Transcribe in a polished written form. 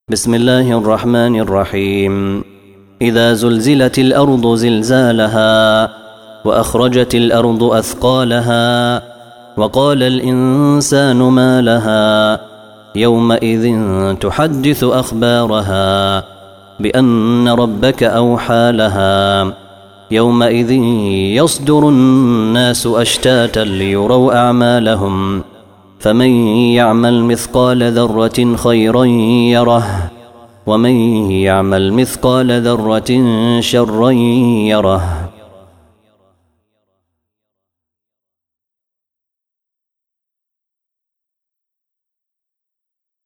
بسم الله الرحمن الرحيم. إذا زلزلت الأرض زلزالها وأخرجت الأرض أثقالها وقال الإنسان ما لها يومئذ تحدث أخبارها بأن ربك أوحى لها يومئذ يصدر الناس أشتاتا ليروا أعمالهم فمن يعمل مثقال ذرة خيرا يره ومن يعمل مثقال ذرة شرا يره.